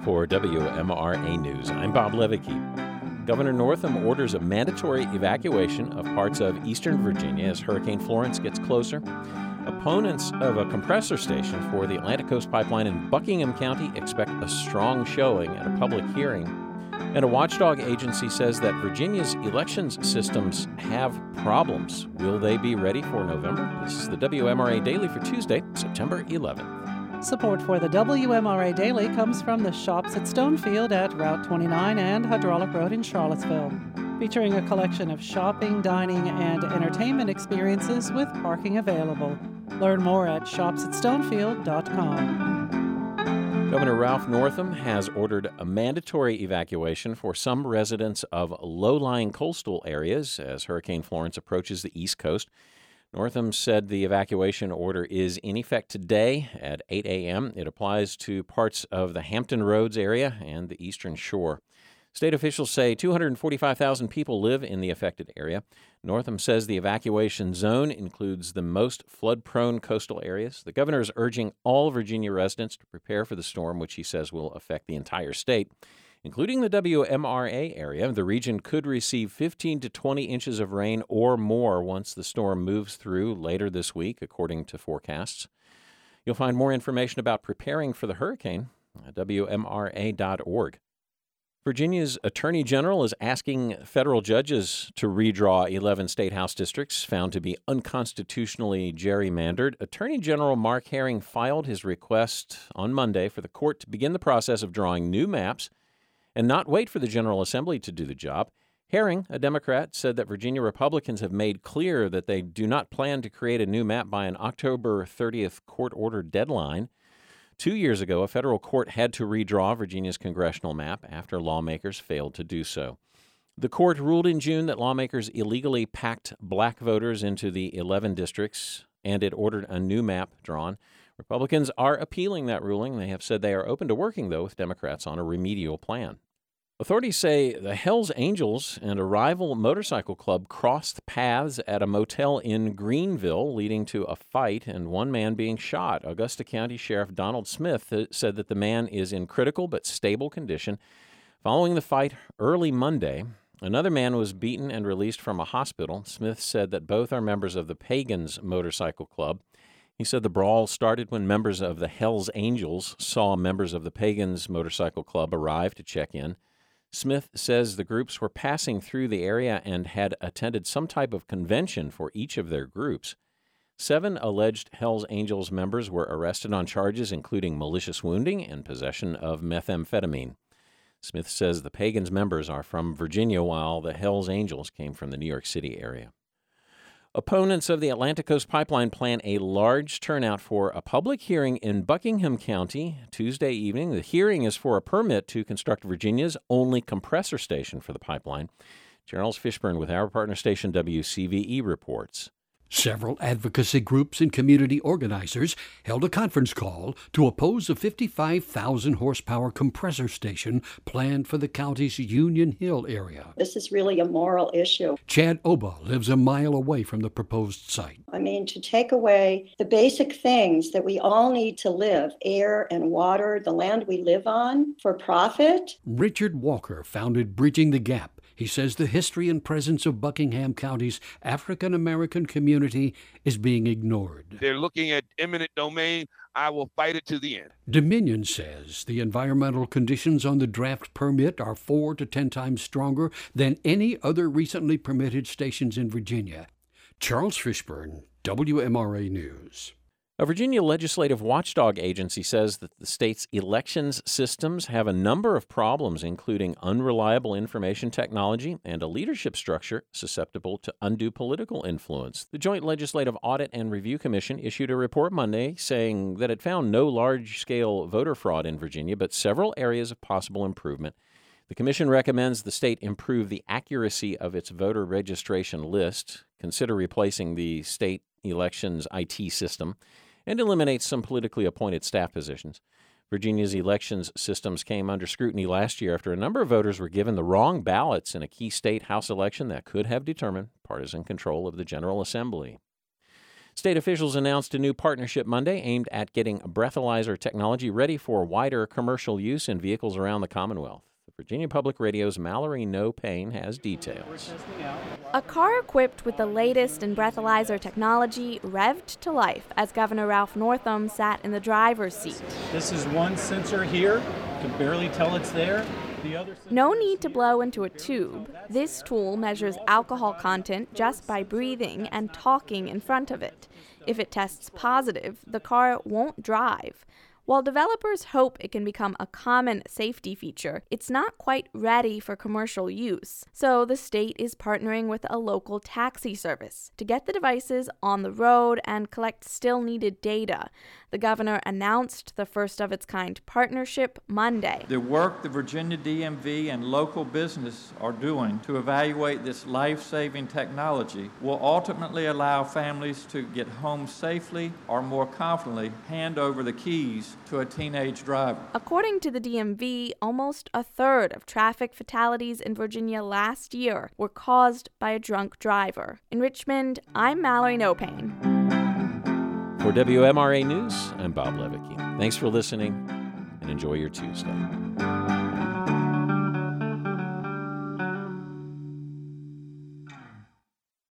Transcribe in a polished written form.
for WMRA News. I'm Bob Levicki. Governor Northam orders a mandatory evacuation of parts of eastern Virginia as Hurricane Florence gets closer. Opponents of a compressor station for the Atlantic Coast Pipeline in Buckingham County expect a strong showing at a public hearing. And a watchdog agency says that Virginia's elections systems have problems. Will they be ready for November? This is the WMRA Daily for Tuesday, September 11th. Support for the WMRA Daily comes from the Shops at Stonefield at Route 29 and Hydraulic Road in Charlottesville, featuring a collection of shopping, dining, and entertainment experiences with parking available. Learn more at shopsatstonefield.com. Governor Ralph Northam has ordered a mandatory evacuation for some residents of low-lying coastal areas as Hurricane Florence approaches the East Coast. Northam said the evacuation order is in effect today at 8 a.m. It applies to parts of the Hampton Roads area and the Eastern Shore. State officials say 245,000 people live in the affected area. Northam says the evacuation zone includes the most flood-prone coastal areas. The governor is urging all Virginia residents to prepare for the storm, which he says will affect the entire state, including the WMRA area. The region could receive 15 to 20 inches of rain or more once the storm moves through later this week, according to forecasts. You'll find more information about preparing for the hurricane at WMRA.org. Virginia's Attorney General is asking federal judges to redraw 11 state House districts found to be unconstitutionally gerrymandered. Attorney General Mark Herring filed his request on Monday for the court to begin the process of drawing new maps and not wait for the General Assembly to do the job. Herring, a Democrat, said that Virginia Republicans have made clear that they do not plan to create a new map by an October 30th court order deadline. 2 years ago, a federal court had to redraw Virginia's congressional map after lawmakers failed to do so. The court ruled in June that lawmakers illegally packed black voters into the 11 districts, and it ordered a new map drawn. Republicans are appealing that ruling. They have said they are open to working, though, with Democrats on a remedial plan. Authorities say the Hells Angels and a rival motorcycle club crossed paths at a motel in Greenville, leading to a fight and one man being shot. Augusta County Sheriff Donald Smith said that the man is in critical but stable condition. Following the fight early Monday, another man was beaten and released from a hospital. Smith said that both are members of the Pagans Motorcycle Club. He said the brawl started when members of the Hells Angels saw members of the Pagans Motorcycle Club arrive to check in. Smith says the groups were passing through the area and had attended some type of convention for each of their groups. 7 alleged Hells Angels members were arrested on charges including malicious wounding and possession of methamphetamine. Smith says the Pagans members are from Virginia, while the Hells Angels came from the New York City area. Opponents of the Atlantic Coast Pipeline plan a large turnout for a public hearing in Buckingham County Tuesday evening. The hearing is for a permit to construct Virginia's only compressor station for the pipeline. Charles Fishburne with our partner station WCVE reports. Several advocacy groups and community organizers held a conference call to oppose a 55,000 horsepower compressor station planned for the county's Union Hill area. This is really a moral issue. Chad Oba lives a mile away from the proposed site. I mean, to take away the basic things that we all need to live, air and water, the land we live on, for profit. Richard Walker founded Bridging the Gap. He says the history and presence of Buckingham County's African-American community is being ignored. They're looking at eminent domain. I will fight it to the end. Dominion says the environmental conditions on the draft permit are 4 to 10 times stronger than any other recently permitted stations in Virginia. Charles Fishburne, WMRA News. A Virginia legislative watchdog agency says that the state's elections systems have a number of problems, including unreliable information technology and a leadership structure susceptible to undue political influence. The Joint Legislative Audit and Review Commission issued a report Monday saying that it found no large-scale voter fraud in Virginia, but several areas of possible improvement. The commission recommends the state improve the accuracy of its voter registration list, consider replacing the state elections IT system, and eliminate some politically appointed staff positions. Virginia's elections systems came under scrutiny last year after a number of voters were given the wrong ballots in a key state House election that could have determined partisan control of the General Assembly. State officials announced a new partnership Monday aimed at getting breathalyzer technology ready for wider commercial use in vehicles around the Commonwealth. Virginia Public Radio's Mallory No Pain has details. A car equipped with the latest in breathalyzer technology revved to life as Governor Ralph Northam sat in the driver's seat. This is one sensor here. You can barely tell it's there. No need to blow into a tube. This tool measures alcohol content just by breathing and talking in front of it. If it tests positive, the car won't drive. While developers hope it can become a common safety feature, it's not quite ready for commercial use. So the state is partnering with a local taxi service to get the devices on the road and collect still needed data. The governor announced the first of its kind partnership Monday. The work the Virginia DMV and local business are doing to evaluate this life-saving technology will ultimately allow families to get home safely or more confidently hand over the keys to a teenage driver. According to the DMV, almost a third of traffic fatalities in Virginia last year were caused by a drunk driver. In Richmond, I'm Mallory No Pain. For WMRA News, I'm Bob Levicki. Thanks for listening and enjoy your Tuesday.